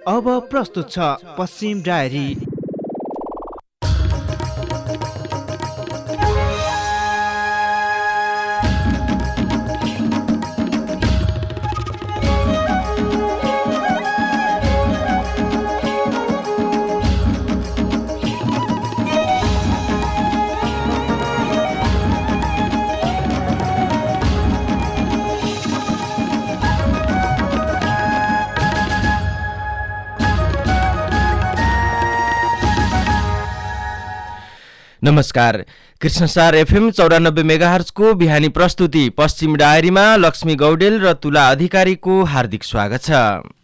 अब प्रस्तुत छ पश्चिम डायरी। नमस्कार, कृष्णसार एफएम 94 मेगाहर्जको बिहानी प्रस्तुति पश्चिम डायरीमा लक्ष्मी गौडेल र तुला अधिकारीको हार्दिक स्वागत छ।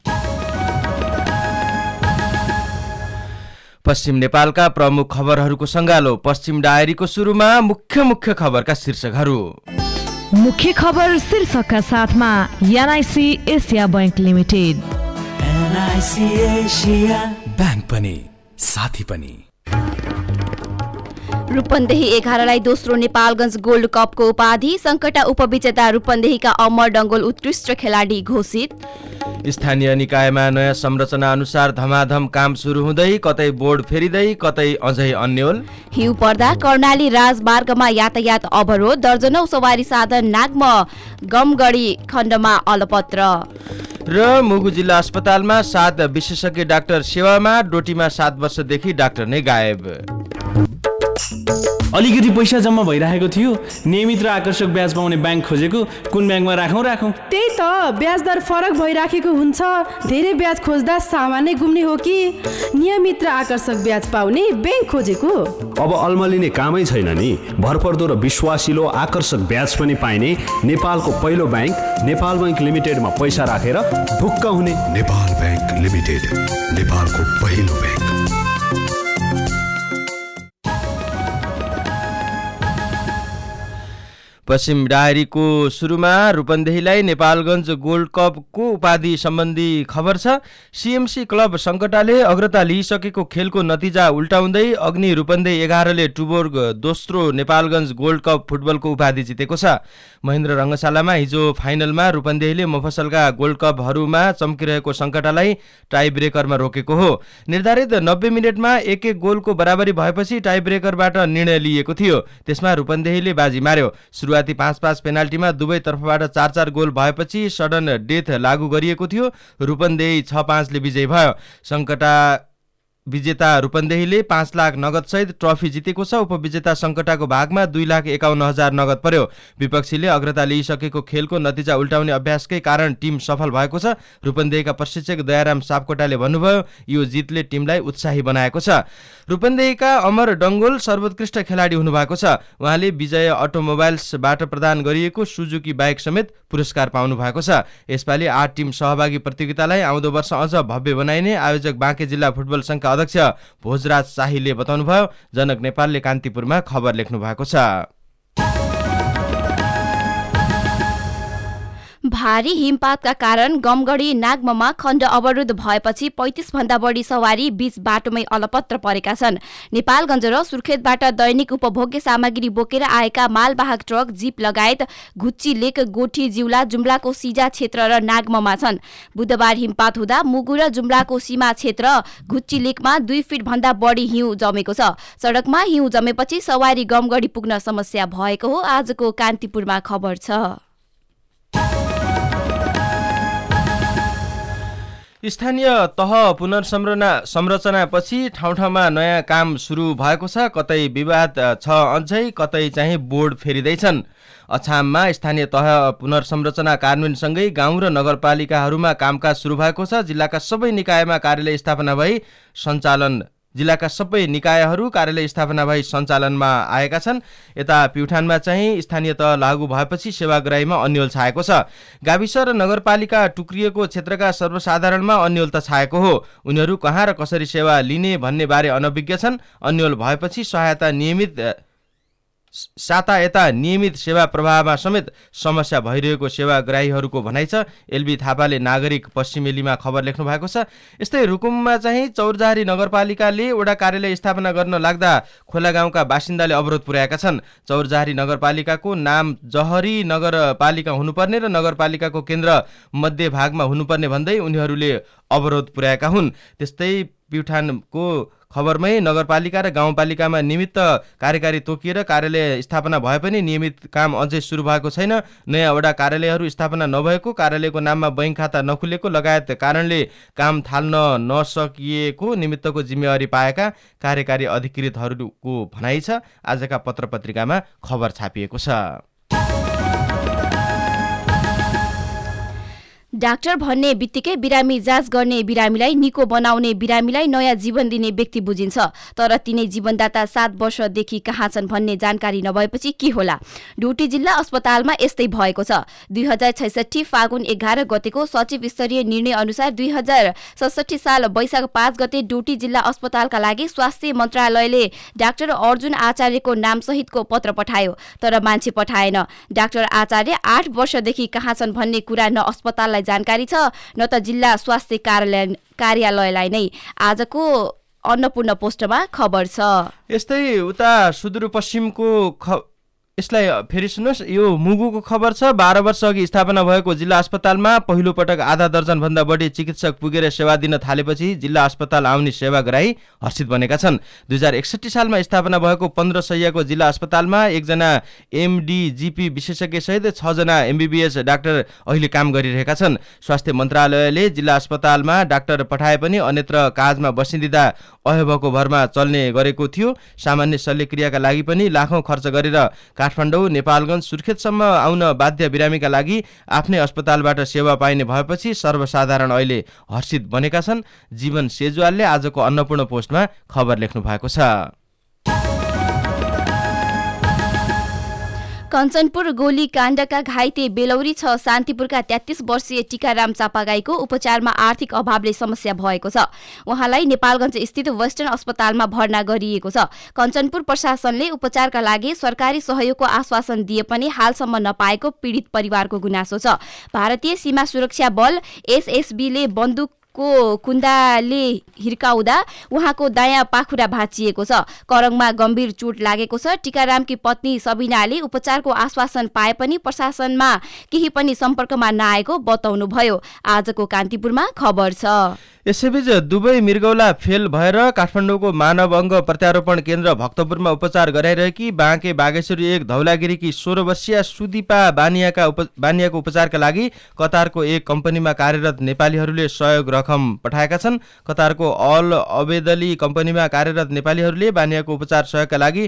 पश्चिम नेपालका प्रमुख खबरहरूको संगालो। पश्चिम डायरीको सुरुमा मुख्य खबरका शीर्षकहरू। मुख्य खबर शीर्षकका साथमा NIC Asia bank limited. NIC Asia bank पनि साथी पनि। रूपन्देही 11लाई दोस्रो नेपालगञ्ज गोल्ड कपको उपाधि। संकटा उपविजेता रूपन्देहीका अमर डङ्गोल उत्कृष्ट खेलाडी घोषित। स्थानीय निकायमा नयाँ संरचना अनुसार धमाधम काम सुरु हुँदै कतै बोर्ड फेरिँदै कतै अझै अन्यल। हिउँ पर्दा कर्णाली राजमार्गमा यातायात अवरोध। दर्जनौ सवारी साधन नाग्म गमगढी खण्डमा अलपत्र। र मुगु जिल्ला अस्पतालमा 7 विशेषज्ञ डाक्टर सेवामा। डोटीमा 7 वर्षदेखि डाक्टर नै गायब। अलिकति पैसा जम्मा भइरहेको थियो, नियमित र आकर्षक ब्याज पाउने ब्याङ्क खोजेको। कुन ब्याङ्कमा राखौँ? त्यही त, ब्याज दर फरक भइराखेको हुन्छ। धेरै ब्याज खोज्दा सामान्य गुम्ने हो कि नियमित र आकर्षक ब्याज पाउने ब्याङ्क खोजेको? अब अल्मलिने कामै छैन नि। भरपर्दो र विश्वासिलो आकर्षक ब्याज पनि पाइने नेपालको पहिलो ब्याङ्क नेपाल बैंक लिमिटेडमा पैसा राखेर ढुक्क हुने। नेपाल बैंक लिमिटेड, नेपालको पहिलो ब्याङ्क। पश्चिम डायरीको सुरुमा रूपन्देहीलाई नेपालगञ्ज गोल्ड कपको उपाधि सम्बन्धी खबर छ। सीएमसी क्लब सङ्कटाले अग्रता लिइसकेको खेलको नतिजा उल्टाउँदै अग्नि रूपन्देही 11ले टुबोर्ग दोस्रो नेपालगञ्ज गोल्ड कप फुटबलको उपाधि जितेको छ। महेन्द्र रङ्गशालामा हिजो फाइनलमा रूपन्देहीले मफसलका गोल्ड कपहरूमा चम्किरहेको सङ्कटालाई टाई ब्रेकरमा रोकेको हो। निर्धारित 90 मिनटमा 1-1 गोलको बराबरी भएपछि टाई ब्रेकरबाट निर्णय लिएको थियो। त्यसमा रूपन्देहीले बाजी मार्यो। सुरुवाती 5-5 पेनाल्टीमा दुवै तर्फबाट 4-4 गोल भएपछि सडन डेथ लागू गरिएको थियो। रूपन्देही 6-5 ले विजयी भयो। सङ्कटा विजेता रूपन्देहीले 5 लाख नगद सहित ट्रफी जितेको छ। उपविजेता सङ्कटाको भागमा 2,51,000 नगद पर्यो। विपक्षीले अग्रता लिइसकेको खेलको नतिजा उल्टाउने अभ्यासकै कारण टिम सफल भएको छ। रूपन्देहीका प्रशिक्षक दयाराम सापकोटाले भन्नुभयो, यो जितले टिमलाई उत्साही बनाएको छ। रूपन्देहीका अमर डङ्गोल सर्वोत्कृष्ट खेलाडी हुनुभएको छ। उहाँले विजय अटोमोबाइल्सबाट प्रदान गरिएको सुजुकी बाइक समेत पुरस्कार पाउनु भएको छ। यसपालि 8 टिम सहभागी प्रतियोगितालाई आउँदो वर्ष अझ भव्य बनाइने आयोजक बाँके जिल्ला फुटबल सङ्घका अध्यक्ष भोजराज शाहीले बताउनुभयो। जनक नेपालले कान्तिपुरमा खबर लेख्नु भएको छ। भारी हिमपातका कारण गमगढी नाग्ममा खण्ड अवरुद्ध भएपछि 35 भन्दा बढी सवारी बीच बाटोमै अलपत्र परेका छन्। नेपालगञ्ज र सुर्खेतबाट दैनिक उपभोग्य सामग्री बोकेर आएका मालवाहक ट्रक, जीप लगायत घुच्ची लेक, गोठी, जिउला, जुम्लाको सिजा क्षेत्र र नाग्ममा छन्। बुधबार हिमपात हुँदा मुगु र जुम्लाको सीमा क्षेत्र घुच्ची लेकमा 2 फिट भन्दा बढी हिउँ जमेको छ। सडकमा हिउँ जमेपछि सवारी गमगढी पुग्न समस्या भएको हो। आजको कान्तिपुरमा खबर छ। स्थानीय तह पुनर्संरचनापछि ठाउँ ठाउँमा नयाँ काम सुरु भएको छ। कतै विवाद छ अझै, कतै चाहिँ बोर्ड फेरिँदैछन्। अछाममा स्थानीय तह पुनर्संरचना कार्यान्वयनसँगै गाउँ र नगरपालिकाहरूमा कामकाज सुरु भएको छ। जिल्लाका सबै निकायमा कार्यालय स्थापना भई सञ्चालनमा आएका छन्। यता प्युठानमा चाहिँ स्थानीय तह लागू भएपछि सेवाग्राहीमा अन्यल छाएको छ। गाविस र नगरपालिका टुक्रिएको क्षेत्रका सर्वसाधारणमा अन्यल त छाएको हो। उनीहरू कहाँ र कसरी सेवा लिने भन्ने बारे अनभिज्ञ छन्। अन्यल भएपछि सहायता नियमित साता यता नियमित सेवा प्रवाहमा समेत समस्या भइरहेको सेवाग्राहीहरूको भनाइ छ। एलबी थापाले नागरिक पश्चिमेलीमा खबर लेख्नु भएको छ। यस्तै रुकुममा चाहिँ चौरजहारी नगरपालिकाले वडा कार्यालय स्थापना गर्न लाग्दा खोला गाउँका बासिन्दाले अवरोध पुर्याएका छन्। चौरजहारी नगरपालिकाको नाम जहरी नगरपालिका हुनुपर्ने र नगरपालिकाको केन्द्र मध्य भागमा हुनुपर्ने भन्दै उनीहरूले अवरोध पुर्याएका हुन्। त्यस्तै प्युठानको खबरमै नगरपालिका र गाउँपालिकामा निमित्त कार्यकारी तोकिएर कार्यालय स्थापना भए पनि नियमित काम अझै सुरु भएको छैन। नयाँ वडा कार्यालयहरू स्थापना नभएको, कार्यालयको नाममा बैंक खाता नखुलेको लगायत कारणले काम थाल्न नसकिएको निमित्तको जिम्मेवारी पाएका कार्यकारी अधिकृतहरूको भनाइ छ। आजका पत्रपत्रिकामा खबर छापिएको छ। डाक्टर भन्ने बित्तिकै बिरामी जाँच गर्ने बिरामीलाई निको बनाउने बिरामीलाई नयाँ जीवन दिने व्यक्ति बुझिन्छ। तर तिनै जीवनदाता 7 वर्षदेखि कहाँ छन् भन्ने जानकारी नभएपछि के होला? डोटी जिल्ला अस्पतालमा यस्तै भएको छ। 2066 फागुन 11 गतेको सचिव स्तरीय निर्णय अनुसार 2067 साल वैशाख 5 गते डोटी जिल्ला अस्पतालका लागि स्वास्थ्य मन्त्रालयले डाक्टर अर्जुन आचार्यको नामसहितको पत्र पठायो, तर मान्छे पठाएन। डाक्टर आचार्य 8 वर्षदेखि कहाँ छन् भन्ने कुरा न अस्पताललाई जानकारी छ न त जिल्ला स्वास्थ्य कार्यालयलाई नै। आजको अन्नपूर्ण पोस्टमा खबर छ। यस्तै उता सुदूरपश्चिमको यसलाई फेरि सुन्नुहोस्, यो मुगुको खबर छ। 12 वर्ष अघि स्थापना भएको जिल्ला अस्पतालमा पहिलो पटक आधा दर्जनभन्दा बढी चिकित्सक पुगेर सेवा दिन थालेपछि जिल्ला अस्पताल आउने सेवाग्राही हर्षित बनेका छन्। 2061 सालमा स्थापना भएको 15 शय्याको जिल्ला अस्पतालमा 1 जना एमडी जीपी विशेषज्ञ सहित 6 जना एमबीबीएस डाक्टर अहिले काम गरिरहेका छन्। स्वास्थ्य मन्त्रालयले जिल्ला अस्पतालमा डाक्टर पठाए पनि अन्यत्र काजमा बसिदिँदा अहेबको भरमा चल्ने गरेको थियो। सामान्य शल्यक्रियाका लागि पनि लाखौं खर्च गरेर काठमाडौँ, नेपालगञ्ज, सुर्खेतसम्म आउन बाध्य बिरामीका लागि आफ्नै अस्पतालबाट सेवा पाइने भएपछि सर्वसाधारण अहिले हर्षित बनेका छन्। जीवन सेजवालले आजको अन्नपूर्ण पोस्टमा खबर लेख्नु भएको छ। कञ्चनपुर गोली काण्डका घाइते बेलौरी 6 शान्तिपुरका 33 वर्षीय टीकाराम चापागाईको उपचारमा आर्थिक अभावले समस्या भएको छ। उहाँलाई नेपालगञ्ज स्थित वेस्टर्न अस्पतालमा भर्ना गरिएको छ। कञ्चनपुर प्रशासनले उपचारका लागि सरकारी सहयोगको आश्वासन दिए पनि हालसम्म नपाएको पीडित परिवारको गुनासो छ। भारतीय सीमा सुरक्षा बल एसएसबीले बन्दुक को कुन्दाले हिर्काउँदा उहाँको दायाँ पाखुरा भाँचिएको छ। करङमा गम्भीर चोट लागेको छ। टीकारामकी पत्नी सबिनाले उपचारको आश्वासन पाए पनि प्रशासनमा केही पनि सम्पर्कमा नआएको बताउनुभयो। आजको कान्तिपुरमा खबर छ। यसैबीच दुवै मृगौला फेल भएर काठमाडौँको मानव अङ्ग प्रत्यारोपण केन्द्र भक्तपुरमा उपचार गराइरहेकी बाँके बागेश्वरी 1 धौलागिरीकी 16 वर्षीय सुदीपा बानियाको उपचारका लागि कतारको एक कम्पनीमा कार्यरत नेपालीहरूले सहयोग रकम पठाएका छन्। कतारको अल अबेदली कम्पनीमा कार्यरत नेपालीहरूले बानियाको उपचार सहयोगका लागि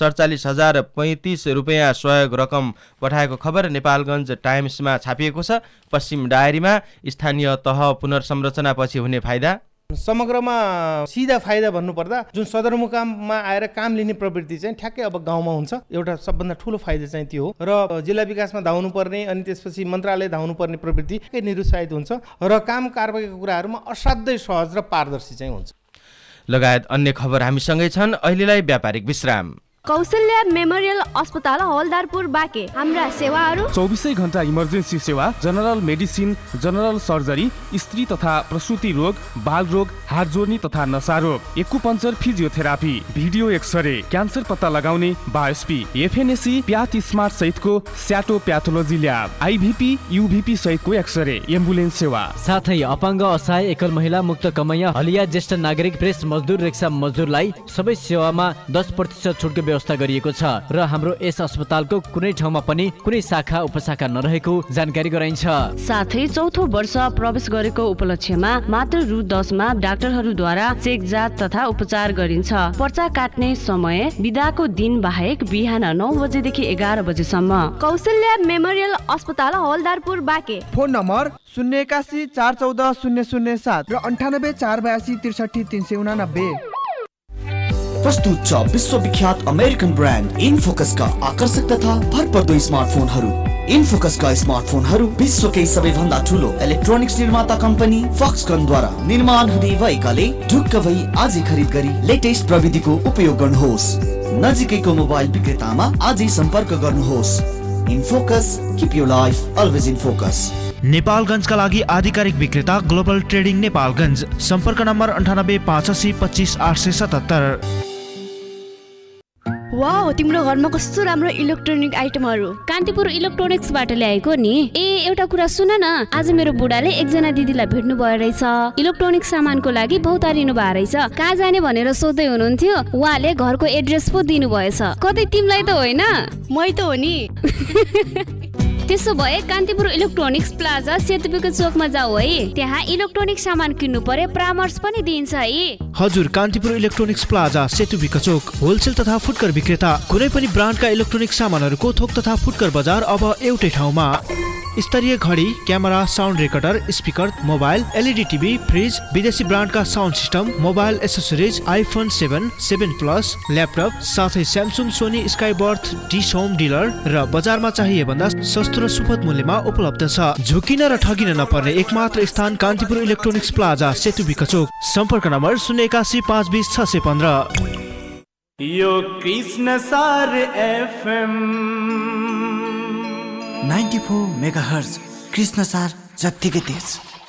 47,035 रुपियाँ सहयोग रकम पठाएको खबर नेपालगञ्ज टाइम्समा छापिएको छ। पश्चिम डायरीमा स्थानीय तह पुनर्संरचनापछि हुने फाइदा, समग्रमा सिधा फाइदा भन्नुपर्दा जुन सदरमुकाममा आएर काम लिने प्रवृत्ति चाहिँ ठ्याक्कै अब गाउँमा हुन्छ। एउटा सबभन्दा ठुलो फाइदा चाहिँ त्यो हो र जिल्ला विकासमा धाउनु पर्ने अनि त्यसपछि मन्त्रालय धाउनु पर्ने प्रवृत्ति निरुत्साहित हुन्छ र काम कारबाहीको कुराहरूमा असाध्यै सहज र पारदर्शी चाहिँ हुन्छ। लगायत अन्य खबर हामीसँगै छन्। अहिलेलाई व्यापारिक विश्राम। कौशल्या मेमोरियल अस्पताल हवलदारपुर बाँके। हाम्रा सेवाहरू 24 घण्टा इमर्जेन्सी सेवा, जनरल मेडिसिन, जनरल सर्जरी, स्त्री तथा प्रसुति रोग, बाल रोग, हात जोड्ने तथा नसा रोग, acupuncture, physiotherapy, video x-ray, cancer पत्ता लगाउने, बायोस्पी, एफएनएसी, प्याथ स्मार्ट सहितको स्याटो प्याथोलोजी ल्याब, आइभीपी, युभीपी सहितको एक्सरे, एम्बुलेन्स सेवा, साथै अपाङ्ग, असहाय, एकल महिला, मुक्त कमैया, हलिया, ज्येष्ठ नागरिक, प्रेस मजदुर, रिक्सा मजदुरलाई सबै सेवामा 10% छुटको व्यवस्था गरिएको छ र हाम्रो यस अस्पतालको कुनै ठाउँमा पनि कुनै शाखा उपशाखा नरहेको जानकारी गराइन्छ। साथै चौथो वर्ष प्रवेश गरेको उपलक्ष्यमा मात्र रु 10 मा डाक्टरहरूद्वारा चेक जाँच तथा उपचार गरिन्छ। पर्चा काट्ने समय बिदाको दिन बाहेक बिहान 9 बजेदेखि 11 बजेसम्म। कौशल्या मेमोरियल अस्पताल हवलदारपुर बाँके। फोन नम्बर 081 414 007 र 98 482 63 389। प्रस्तुत छ विश्वविख्यात अमेरिकन ब्रान्ड इनफोकसका आकर्षक तथा भरपर्दो स्मार्टफोनहरू। इनफोकसका स्मार्टफोनहरू विश्वकै सबैभन्दा ठुलो इलेक्ट्रोनिक्स निर्माता कम्पनी फक्सकनद्वारा निर्माण हुने भएकाले ढुक्क भई आजै खरिद गरी लेटेस्ट प्रविधिको उपयोग गर्नुहोस्। नजिकैको मोबाइल विक्रेतामा आजै सम्पर्क गर्नुहोस्। In focus, keep your life always in focus. नेपालगञ्जका लागि आधिकारिक विक्रेता ग्लोबल ट्रेडिङ नेपालगञ्ज। सम्पर्क नम्बर 98 85 25 877। वाउ, तिम्रो घरमा कस्तो राम्रो इलेक्ट्रोनिक आइटमहरू। कान्तिपुर इलेक्ट्रोनिक्सबाट ल्याएको नि। एउटा कुरा सुन न, आज मेरो बुढाले एकजना दिदीलाई भेट्नु भयो रहेछ। इलेक्ट्रोनिक सामानको लागि भौतारिनु भयो रहेछ। कहाँ जाने भनेर सोध्दै हुनुहुन्थ्यो, उहाँले घरको एड्रेस पो दिनु भएछ। कतै तिमीलाई त होइन? मै त हो नि। त्यसो भए कान्तिपुर इलेक्ट्रोनिक्स प्लाजा सेतुपीको चोकमा जाऊ है। त्यहाँ इलेक्ट्रोनिक सामान किन्नु परे परामर्श पनि दिन्छ है। हजुर, कान्तिपुर इलेक्ट्रोनिक्स प्लाजा सेतुपीको चोक होलसेल तथा फुटकर विक्रेता। कुनै पनि ब्रान्डका इलेक्ट्रोनिक सामानहरूको थोक तथा फुटकर बजार अब एउटै ठाउँमा। स्तरीय घडी, camera, sound recorder, speaker, mobile, LED TV, fridge, विदेशी ब्रान्डका sound system, mobile accessories, iPhone 7, 7 plus, laptop, साथै Samsung, Sony, Skyworth, dish home dealer र बजारमा चाहिए भन्दा सस्तो र सुपथ मूल्यमा उपलब्ध छ। झुकिन र ठगिन नपर्ने एकमात्र स्थान कान्तिपुर इलेक्ट्रोनिक्स प्लाजा सेतुपीको चोक। सम्पर्क नम्बर 081 520 615। यो कृष्ण सार एफएम 94 मेगाहर्ज कृष्ण सार जत्तिकै तेज।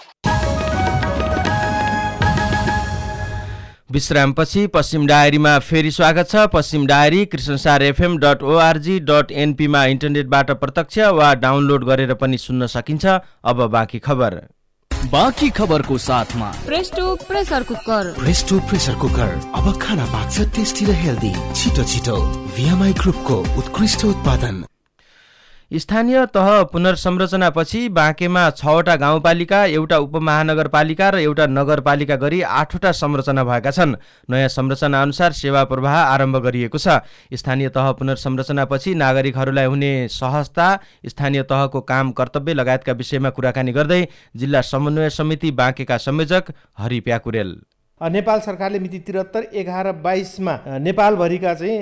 विश्रामपछि पश्चिम डायरीमा फेरि स्वागत छ। पश्चिम डायरी krishnasarfm.org.np मा इन्टरनेटबाट प्रत्यक्ष वा डाउनलोड गरेर पनि सुन्न सकिन्छ। अब बाँकी खबर। बाँकी खबरको साथमा Presto pressure cooker. Presto pressure cooker अब खाना पाक्छ टेस्टी र हेल्दी। छिटो छिटो VMI ग्रुपको उत्कृष्ट उत्पादन। स्थानीय तह पुनर्संरचनापछि बाँकेमा 6वटा गाउँपालिका, एउटा उपमहानगरपालिका र एउटा नगरपालिका गरी 8वटा संरचना भएका छन्। नयाँ संरचना अनुसार सेवा प्रवाह आरम्भ गरिएको छ। स्थानीय तह पुनर्संरचनापछि नागरिकहरूलाई हुने सहजता, स्थानीय तहको काम कर्तव्य लगायतका विषयमा कुराकानी गर्दै जिल्ला समन्वय समिति बाँकेका संयोजक हरि प्याकुरेल। नेपाल सरकारले मिति 73/11/22 मा नेपालभरिका चाहिँ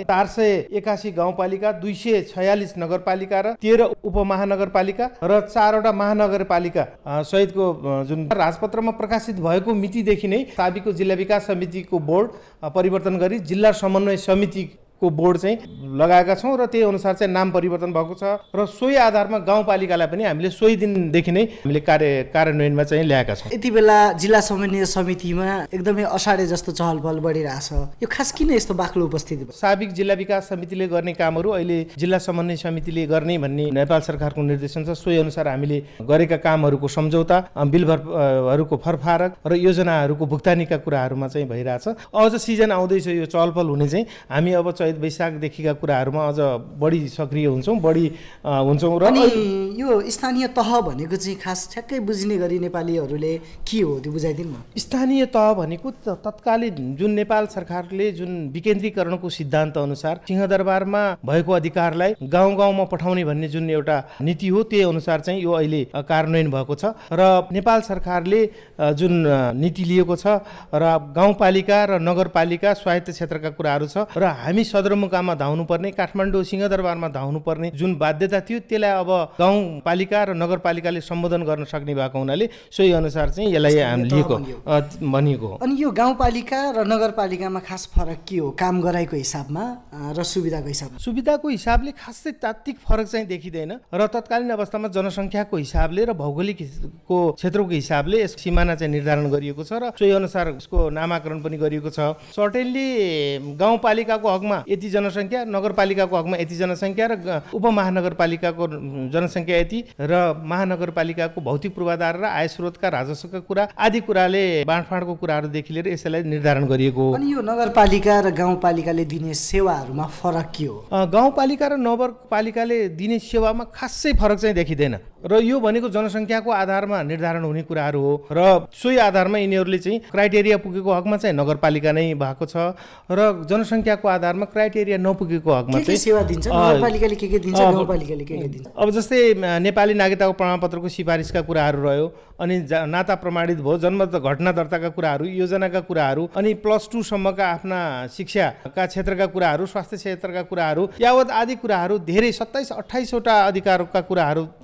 481 गाउँपालिका, 246 नगरपालिका र 13 उपमहानगरपालिका र 4वटा महानगरपालिका सहितको जुन राजपत्रमा प्रकाशित भएको मितिदेखि नै साबिकको जिल्ला विकास समितिको बोर्ड परिवर्तन गरी जिल्ला समन्वय समितिको बोर्ड चाहिँ लगाएका छौँ र त्यही अनुसार चाहिँ नाम परिवर्तन भएको छ र सोही आधारमा गाउँपालिकालाई पनि हामीले सोही दिनदेखि नै हामीले कार्यान्वयनमा चाहिँ ल्याएका छौँ। यति बेला जिल्ला समन्वय समितिमा एकदमै असाढे जस्तो चहलपहल बढिरहेछ। यो खास किन यस्तो बाक्लो उपस्थिति? साबिक जिल्ला विकास समितिले गर्ने कामहरू अहिले जिल्ला समन्वय समितिले गर्ने भन्ने नेपाल सरकारको निर्देशन छ। सोही अनुसार हामीले गरेका कामहरूको सम्झौता, बिलहरूको फरफारक र योजनाहरूको भुक्तानीका कुराहरूमा चाहिँ भइरहेछ। अझ सिजन आउँदैछ, यो चहलपहल हुने चाहिँ हामी अब चैत वैशाखदेखिका कुराहरूमा अझ बढी सक्रिय हुन्छौँ, बढी हुन्छौँ। र यो स्थानीय तह भनेको चाहिँ खास ठ्याक्कै बुझ्ने गरी नेपालीहरूले के हो त्यो बुझाइदिनु न। स्थानीय तह भनेको तत्कालीन जुन नेपाल सरकारले जुन विकेन्द्रीकरणको सिद्धान्त अनुसार सिंहदरबारमा भएको अधिकारलाई गाउँ गाउँमा पठाउने भन्ने जुन एउटा नीति हो, त्यही अनुसार चाहिँ यो अहिले कार्यान्वयन भएको छ। र नेपाल सरकारले जुन नीति लिएको छ र गाउँपालिका र नगरपालिका स्वायत्त क्षेत्रका कुराहरू छ र हामी सदरमुकाममा धाउनुपर्ने, काठमाडौँ सिंहदरबारमा धाउनुपर्ने जुन बाध्यता थियो त्यसलाई अब गाउँपालिका र नगरपालिकाले सम्बोधन गर्न सक्ने भएको हुनाले सोही अनुसार चाहिँ यसलाई लिएको भनिएको हो। अनि यो गाउँपालिका र नगरपालिकामा खास फरक के हो काम गराइको हिसाबमा र सुविधाको हिसाबमा? सुविधाको हिसाबले खासै तात्विक फरक चाहिँ देखिँदैन र तत्कालीन अवस्थामा जनसङ्ख्याको हिसाबले र भौगोलिकको क्षेत्रको हिसाबले यस सिमाना चाहिँ निर्धारण गरिएको छ र सोही अनुसार यसको नामाकरण पनि गरिएको छ। सर्टेनली गाउँपालिकाको हकमा यति जनसङ्ख्या, नगरपालिकाको हकमा यति जनसङ्ख्या र उपमहानगरपालिकाको जनसङ्ख्या यति र महानगरपालिकाको भौतिक पूर्वाधार र आय स्रोतका राजस्वका कुरा आदि कुराले बाँडफाँडको कुराहरूदेखि लिएर यसलाई निर्धारण गरिएको हो। अनि यो नगरपालिका र गाउँपालिकाले दिने सेवाहरूमा फरक के हो? गाउँपालिका र नगरपालिकाले दिने सेवामा खासै फरक चाहिँ देखिँदैन र यो भनेको जनसङ्ख्याको आधारमा निर्धारण हुने कुराहरू हो र सोही आधारमा यिनीहरूले चाहिँ क्राइटेरिया पुगेको हकमा चाहिँ नगरपालिका नै भएको छ र जनसङ्ख्याको आधारमा क्राइटेरिया नपुगेको हकमा चाहिँ सेवा दिन्छ। नगरपालिकाले के दिन्छ, गाउँपालिकाले के दिन्छ? अब जस्तै नेपाली नागरिकताको प्रमाणपत्रको सिफारिसका कुराहरू रह्यो, अनि नाता प्रमाणित भयो, जन्म घटना दर्ताका कुराहरू, योजनाका कुराहरू, अनि +2 सम्मका आफ्ना शिक्षाका क्षेत्रका कुराहरू, स्वास्थ्य क्षेत्रका कुराहरू यावत आदि कुराहरू धेरै 27-28 वटा अधिकारका कुराहरू चाहिँ गएको छ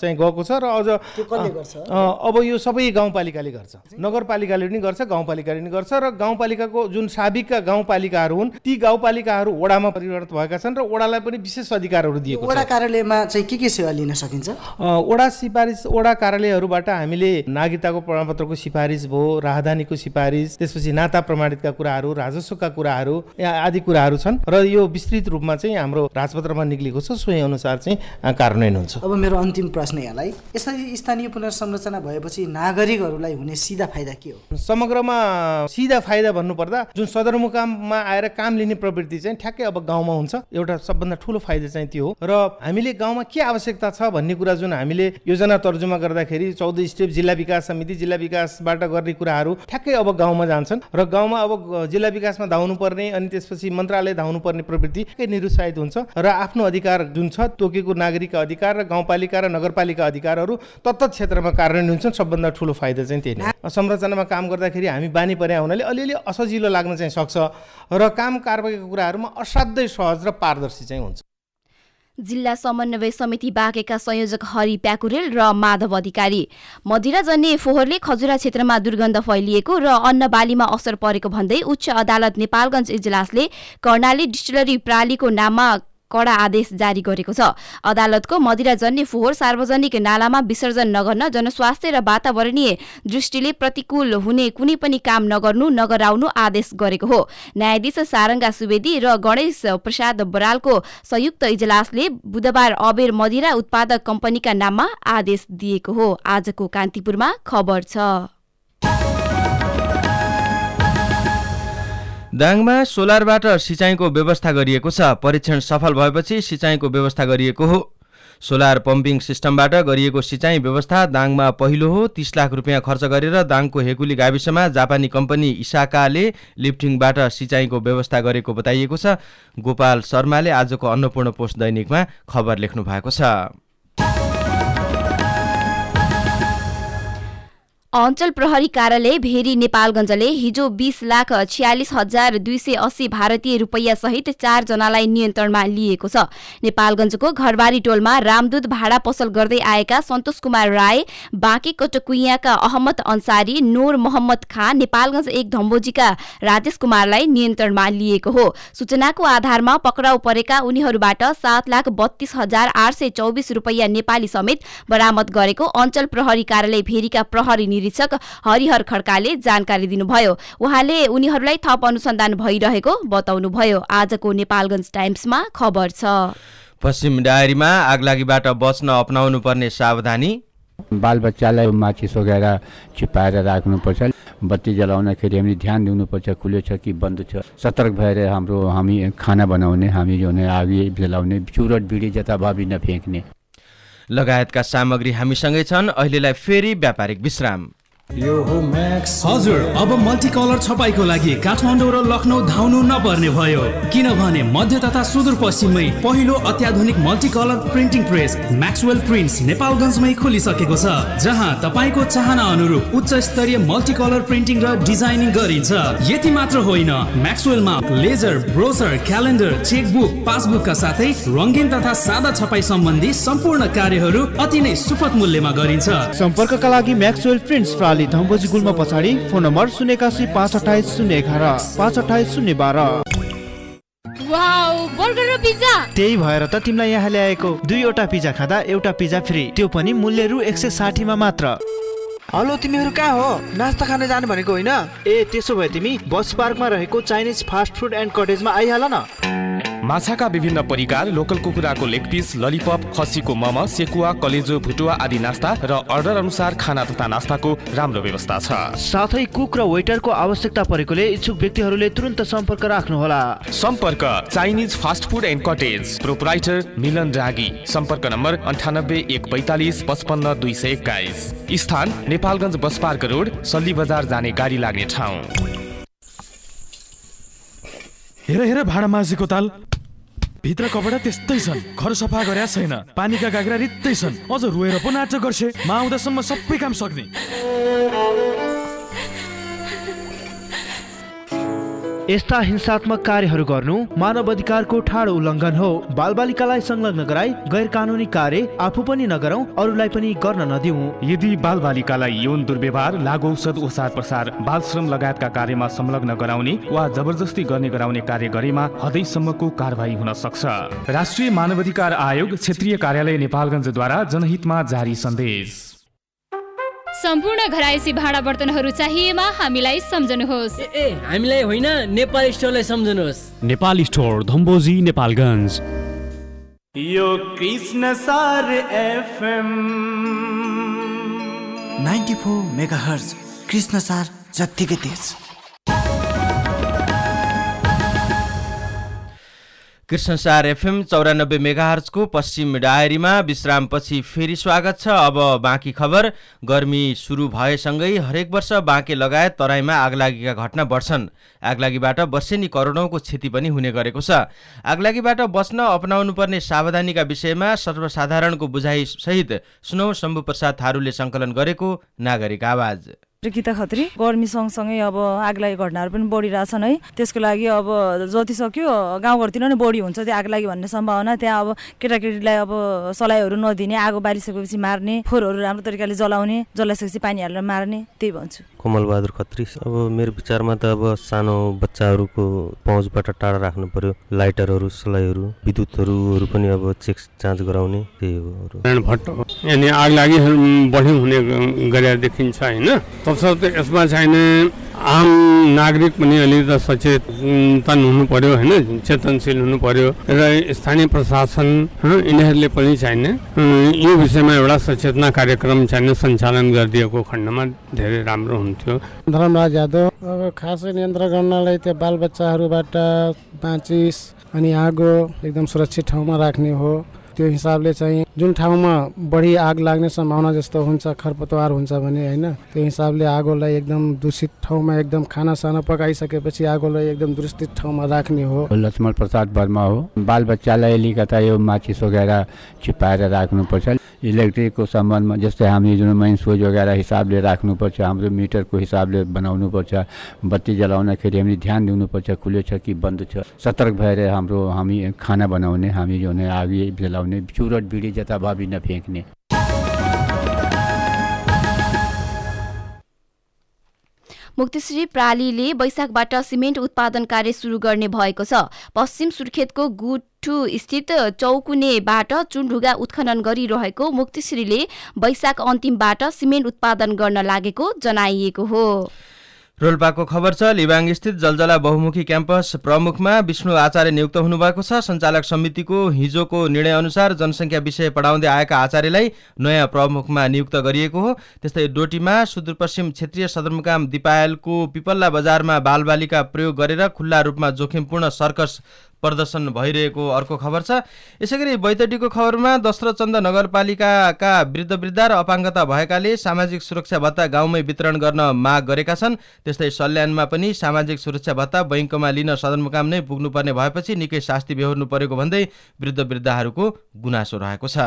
र अझ अब यो सबै गाउँपालिकाले गर्छ, नगरपालिकाले पनि गर्छ, गाउँपालिकाले पनि गर्छ र गाउँपालिकाको जुन साबिकका गाउँपालिकाहरू हुन् ती गाउँपालिकाहरू वडामा परिवर्तित भएका छन् र वडालाई पनि विशेष अधिकारहरू दिएको छ। वडा कार्यालयमा चाहिँ के सेवा लिन सकिन्छ? वडा कार्यालयहरूबाट हामीले नागरिकताको प्रमाणपत्रको सिफारिस भयो, राहदानीको सिफारिस, त्यसपछि नाता प्रमाणितका कुराहरू, राजस्वका कुराहरू आदि कुराहरू छन् र यो विस्तृत रूपमा चाहिँ हाम्रो राजपत्रमा निक्लेको छ, सोही अनुसार चाहिँ कार्यान्वयन हुन्छ। अब मेरो अन्तिम प्रश्न यहाँलाई, यसरी स्थानीय पुनर्संरचना भएपछि नागरिकहरूलाई हुने सिधा फाइदा के हो? समग्रमा सिधा फाइदा भन्नुपर्दा जुन सदरमुकाममा आएर काम लिने प्रवृत्ति चाहिँ ठ्याक्कै अब गाउँमा हुन्छ, एउटा सबभन्दा ठुलो फाइदा चाहिँ त्यो हो। र हामीले गाउँमा के आवश्यकता छ भन्ने कुरा जुन हामीले योजना तर्जुमा गर्दाखेरि 14 स्टेप जिल्ला विकास समिति, जिल्ला विकासबाट गर्ने कुराहरू ठ्याक्कै अब गाउँमा जान्छन् र गाउँमा अब जिल्ला विकासमा धाउनु पर्ने अनि त्यसपछि मन्त्रालय धाउनु पर्ने प्रवृत्ति निरुत्साहित हुन्छ र आफ्नो अधिकार जुन छ तोकेको नागरिक अधिकार र गाउँपालिका र नगरपालिका अधिकारहरू तत्त क्षेत्रमा कार्यान्वयन हुन्छन्। सबभन्दा ठुलो फाइदा चाहिँ त्यही नै। संरचनामा काम गर्दाखेरि हामी बानी परे हुनाले अलिअलि असजिलो लाग्न चाहिँ सक्छ र काम कारबाहीको कुराहरूमा असाध्यै सहज र पारदर्शी चाहिँ हुन्छ। जिल्ला समन्वय समिति बाँकेका संयोजक हरि प्याकुरेल र माधव अधिकारी, मदिराजन्य फोहोरले खजुरा क्षेत्रमा दुर्गन्ध फैलिएको र अन्नबालीमा असर परेको भन्दै उच्च अदालत नेपालगञ्ज इजलासले कर्णाली डिस्टिलरी प्रालीको नाममा कडा आदेश जारी गरेको छ। अदालतको मदिराजन्य फोहोर सार्वजनिक नालामा विसर्जन नगर्न, जनस्वास्थ्य र वातावरणीय दृष्टिले प्रतिकूल हुने कुनै पनि काम नगराउनु आदेश गरेको हो। न्यायाधीश सारङ्गा सुवेदी र गणेश प्रसाद बरालको संयुक्त इजलासले बुधबार अबेर मदिरा उत्पादक कम्पनीका नाममा आदेश दिएको हो। आजको कान्तिपुरमा खबर छ। दाङमा सोलरबाट सिँचाइको व्यवस्था गरिएको छ। परीक्षण सफल भएपछि सिँचाइको व्यवस्था गरिएको हो। सोलर पम्पिङ सिस्टमबाट गरिएको सिँचाइ व्यवस्था दाङमा पहिलो हो। 30 लाख रुपियाँ खर्च गरेर दाङको हेकुली गाविसमा जापानी कम्पनी इसाकाले लिफ्टिङबाट सिँचाइको व्यवस्था गरेको बताइएको छ। गोपाल शर्माले आजको अन्नपूर्ण पोस्ट दैनिकमा खबर लेख्नु भएको छ। अञ्चल प्रहरी कार्यालय भेरी नेपालगञ्जले हिजो 20,46,280 भारतीय रुपैयाँ सहित 4 जनालाई नियन्त्रणमा लिएको छ। नेपालगञ्जको घरबारी टोलमा रामदूत भाडा पसल गर्दै आएका सन्तोष कुमार राय, बाँके कटकुइयाका अहमद अन्सारी, नूर मोहम्मद खान, नेपालगञ्ज 1 धम्बोजीका राजेश कुमारलाई नियन्त्रणमा लिएको हो। सूचनाको आधारमा पक्राउ परेका उनीहरूबाट 7,32,824 रुपैयाँ नेपाली समेत बरामद गरेको अञ्चल प्रहरी कार्यालय भेरीका प्रहरी निरीक्षक हरिहर खड्काले जानकारी दिनुभयो। उहाँले उनीहरूलाई थप अनुसन्धान भइरहेको बताउनुभयो। आजको नेपालगञ्ज टाइम्समा खबर छ। पश्चिम डायरीमा आगलागीबाट बच्न अपनाउनु पर्ने सावधानी। बालबच्चालाई माचिस वगैरह छिपाएर राख्नुपर्छ। बत्ती जलाउँदाखेरि हामी ध्यान दिनुपर्छ, खुल्यो छ कि बन्द छ। सतर्क भएर हामी खाना बनाउने, हामी जो आगो जलाउने, चुरट बिडी जताभावी नफ्याँक्ने लगायतका सामग्री हामीसँगै छन्। अहिलेलाई फेरि व्यापारिक विश्राम। हजुर, अब मल्टिकलर छपाईको लागि काठमाडौँ र लखनऊ धाउनु नपर्ने भयो, किनभने मध्य तथा सुदूरपश्चिममै पहिलो अत्याधुनिक multicolour printing press Maxwell prints नेपालगञ्जमै खोलिसकेको छ, जहाँ तपाईँको चाहना अनुरूप उच्च स्तरीय मल्टिकलर प्रिन्टिङ र डिजाइनिङ गरिन्छ। यति मात्र होइन, म्याक्सवेलमा लेजर, ब्रोसर, क्यालेन्डर, चेकबुक, पासबुकका साथै रङ्गीन तथा सादा छपाई सम्बन्धी सम्पूर्ण कार्यहरू अति नै सुपथ मूल्यमा गरिन्छ। सम्पर्कका लागि म्याक्सवेल प्रिन्ट्स प्राली धम्बोजी गुल्मा पछाडि, फोन नम्बर 081 528 011 528 012। वाउ, बर्गर र पिज्जा। त्यही भएर त तिमीलाई यहाँ ल्याएको। 2वटा पिज्जा खाँदा एउटा पिज्जा फ्री, त्यो पनि मूल्य रु 160 मा मात्र। हेलो, तिमीहरू कहाँ हो? नास्ता खान जानु भनेको होइन? ए, त्यसो भए तिमी बस पार्कमा रहेको चाइनिज फास्ट फुड एन्ड कटेजमा आइहाल न। माछाका विभिन्न परिकार, लोकल कुखुराको लेग पिस, ललिपप, खसीको मम, सेकुवा, कलेजो, भुटुवा आदि नास्ता र अर्डर अनुसार खाना तथा नास्ताको राम्रो व्यवस्था छ। साथै कुक र वेटरको आवश्यकता परेकोले इच्छुक व्यक्तिहरूले तुरन्त सम्पर्क राख्नुहोला। सम्पर्क Chinese fast food and cottage, proprietor Milan Ragi. सम्पर्क नम्बर 98 142 55 221। स्थान Nepalgunj bus park road, Salli बजार जाने गाडी लाग्ने ठाउँ। हेर भाडा माझेको ताल, भित्र कपडा त्यस्तै छन्, घर सफा गरेका छैन, पानीका गाग्रा रित्तै छन्, अझ रोएर पो नाटक गर्छे। म आउँदासम्म सबै काम सक्ने। यस्ता हिंसात्मक कार्यहरू गर्नु मानव अधिकारको ठाडो उल्लङ्घन हो। बालबालिकालाई संलग्न गराई गैर कानुनी कार्य आफू पनि नगरौं, अरूलाई पनि गर्न नदिउँ। यदि बालबालिकालाई यौन दुर्व्यवहार, लागु औषध ओसार प्रसार, बाल श्रम लगायतका कार्यमा संलग्न गराउने वा जबरजस्ती गर्ने गराउने कार्य गरेमा हदैसम्मको कारबाही हुन सक्छ। राष्ट्रिय मानवाधिकार आयोग क्षेत्रीय कार्यालय नेपालगञ्जद्वारा जनहितमा जारी सन्देश। सम्पूर्ण घरायसी भाँडा बर्तनहरू चाहिएमा हामीलाई सम्झनुहोस्। हामीलाई होइन, नेपाल स्टोरलाई सम्झनुहोस्। नेपाल स्टोर, धम्बोजी, नेपालगञ्ज। यो कृष्ण सार एफएम 94 मेगाहर्ज कृष्ण सार जत्तिकै तेज। कृष्णसार एफएम 94 मेगाहर्जको पश्चिम डायरीमा विश्रामपछि फेरि स्वागत छ। अब बाँकी खबर। गर्मी सुरु भएसँगै हरेक वर्ष बाँके लगायत तराईमा आगलागीका घटना बढ्छन्। आगलागीबाट वर्षेनी करोडौँको क्षति पनि हुने गरेको छ। आगलागीबाट बच्न अपनाउनुपर्ने सावधानीका विषयमा सर्वसाधारणको बुझाइ सहित सुनौ शम्भु प्रसाद थारूले सङ्कलन गरेको नागरिक आवाज। गीता खत्री। गर्मी सँगसँगै अब आगलागी घटनाहरू पनि बढिरहेछन् है। त्यसको लागि अब जति सक्यो गाउँघरतिर नै बढी हुन्छ त्यो आगलागी भन्ने सम्भावना। त्यहाँ अब केटाकेटीलाई अब सलाइहरू नदिने, आगो बालिसकेपछि मार्ने, फोहोरहरू राम्रो तरिकाले जलाउने, जलाइसकेपछि पानी हालेर मार्ने, त्यही भन्छु। कमल बहादुर खत्री। अब मेरो विचारमा त अब सानो बच्चाहरूको पहुँचबाट टाढा राख्नु पर्यो। लाइटरहरू, सलाइहरू, विद्युतहरू पनि अब चेक जाँच गराउने, त्यही हो। यानी आगलागीहरू बढी हुने गरेर देखिन्छ होइन। तसर्थ यसमा चाहिँ आम नागरिक पनि अलिकति सचेतन हुनु पर्यो होइन, चेतनशील हुनु पर्यो र स्थानीय प्रशासन यिनीहरूले पनि चाहिने यो विषयमा एउटा सचेतना कार्यक्रम चाहिने सञ्चालन गरिदिएको खण्डमा धेरै राम्रो हुन्थ्यो। धर्मराज यादव। अब खासै नियन्त्रण गर्नलाई त्यो बालबच्चाहरूबाट माचिस अनि आगो एकदम सुरक्षित ठाउँमा राख्ने हो। त्यो हिसाबले चाहिँ जुन ठाउँमा बढी आग लाग्ने सम्भावना जस्तो हुन्छ, खरपतवार हुन्छ भने होइन, त्यो हिसाबले आगोलाई एकदम दूषित ठाउँमा, एकदम खानासाना पकाइसकेपछि आगोलाई एकदम दूषित ठाउँमा राख्ने हो। लक्ष्मण प्रसाद वर्मा हो। बालबच्चालाई अलिकता यो माचिस वगैरह छिपाएर राख्नुपर्छ। इलेक्ट्रिकको सम्बन्धमा जस्तै हामी जुन मेन स्विच वगैरह हिसाबले राख्नुपर्छ, हाम्रो मिटरको हिसाबले बनाउनुपर्छ। बत्ती जलाउँदाखेरि हामीले ध्यान दिनुपर्छ खुल्यो छ कि बन्द छ। सतर्क भएर हामी खाना बनाउने, हामी जो आगो जलाउने, चुरट बिडी जताभावी नफ्याँक्ने। मुक्तिश्री प्रालीले वैशाखबाट सिमेन्ट उत्पादन कार्य सुरु गर्ने भएको छ। पश्चिम सुर्खेतको गुठु स्थित चौकुनेबाट चुनढुगा उत्खनन गरिरहेको मुक्तिश्रीले वैशाख अन्तिमबाट सिमेन्ट उत्पादन गर्न लागेको जनाइएको हो। रोल्पाको खबर छ। लिबाङ स्थित जलजला बहुमुखी क्याम्पस प्रमुखमा विष्णु आचार्य नियुक्त हुनुभएको छ। सञ्चालक समितिको हिजोको निर्णय अनुसार जनसङ्ख्या विषय पढाउँदै आएका आचार्यलाई नयाँ प्रमुखमा नियुक्त गरिएको हो। त्यस्तै डोटीमा सुदूरपश्चिम क्षेत्रीय सदरमुकाम दिपायलको पिपल्ला बजारमा बालबालिका प्रयोग गरेर खुल्ला रूपमा जोखिमपूर्ण सर्कस प्रदर्शन भइरहेको अर्को खबर छ। यसैगरी बैतडीको खबरमा दशरथचन्द नगरपालिकाका वृद्ध वृद्धा र अपाङ्गता भएकाले सामाजिक सुरक्षा भत्ता गाउँमै वितरण गर्न माग गरेका छन्। त्यस्तै सल्यानमा पनि सामाजिक सुरक्षा भत्ता बैंकमा लिन सदरमुकाम नै पुग्नुपर्ने भएपछि निकै शास्ति बेहोर्नु परेको भन्दै वृद्ध वृद्धाहरूको गुनासो रहेको छ।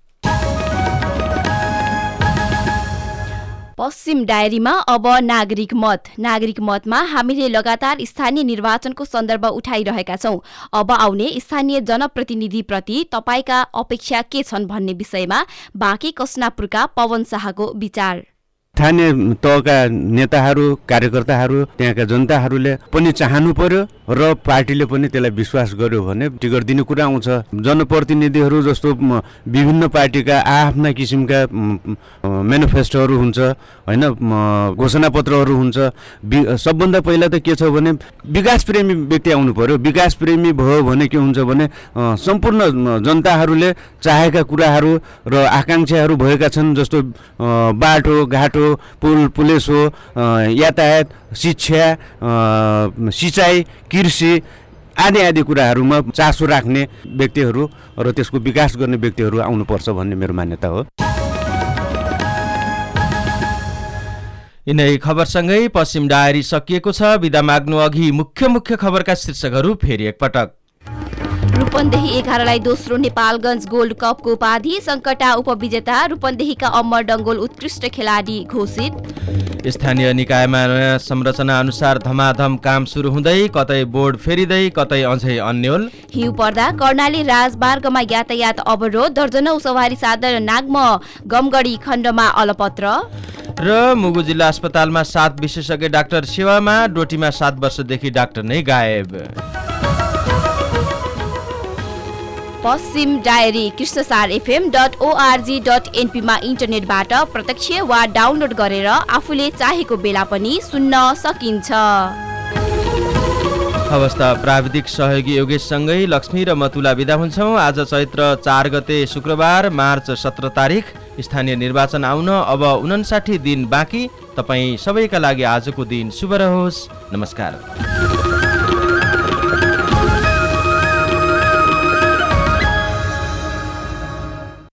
पश्चिम डायरीमा अब नागरिक मत। नागरिक मतमा हामीले लगातार स्थानीय निर्वाचनको सन्दर्भ उठाइरहेका छौं। अब आउने स्थानीय जनप्रतिनिधिप्रति तपाईका अपेक्षा के छन् भन्ने विषयमा बाँके कसनापुरका पवन शाहको विचार। स्थानीय तहका नेताहरू, कार्यकर्ताहरू, त्यहाँका जनताहरूले पनि चाहनु पर्यो र पार्टीले पनि त्यसलाई विश्वास गर्यो भने टिकट दिने कुरा आउँछ। जनप्रतिनिधिहरू जस्तो विभिन्न पार्टीका आफ्ना किसिमका मेनिफेस्टोहरू हुन्छ होइन, घोषणापत्रहरू हुन्छ। सबभन्दा पहिला त के छ भने विकास प्रेमी व्यक्ति आउनु पर्यो। विकास प्रेमी भयो भने के हुन्छ भने सम्पूर्ण जनताहरूले चाहेका कुराहरू र आकाङ्क्षाहरू भएका छन्, जस्तो बाटो घाटो, पुल पुलेस हो, यातायात, शिक्षा, सिँचाइ, कृषि आदि आदि कुराहरूमा चासो राख्ने व्यक्तिहरू र त्यसको विकास गर्ने व्यक्तिहरू आउनुपर्छ भन्ने मेरो मान्यता हो। यिनै खबरसँगै पश्चिम डायरी सकिएको छ। बिदा माग्नु अघि मुख्य खबरका शीर्षकहरू फेरि एकपटक। रूपन्देही 11लाई दोस्रो नेपालगञ्ज गोल्ड कपको उपाधि, सङ्कटा उपविजेता रूपन्देहीका अमर डङ्गोल उत्कृष्ट खेलाडी घोषित। स्थानीय निकायमा नयाँ संरचना अनुसार धमाधम काम सुरु हुँदै कतै बोर्ड फेरिँदै कतै अझै अन्यल। हिउँ पर्दा कर्णाली राजमार्गमा यातायात अवरोध, दर्जनौ सवारी साधन नाग्म गमगढी खण्डमा अलपत्र। र मुगु जिल्ला अस्पतालमा 7 विशेषज्ञ डाक्टर सेवामा, डोटीमा 7 वर्षदेखि डाक्टर नै गायब। पश्चिम डायरी कृष्णसार.fm.org.np मा इन्टरनेटबाट प्रत्यक्ष वा डाउनलोड गरेर आफूले चाहेको बेला पनि सुन्न सकिन्छ। अवस्था प्राविधिक सहयोगी योगेशसँगै लक्ष्मी र मतुला बिदा हुन्छौँ। आज चैत्र 4 गते शुक्रबार मार्च 17 तारिक। स्थानीय निर्वाचन आउन अब 59 दिन बाँकी। तपाईँ सबैका लागि आजको दिन शुभ रहोस्। नमस्कार।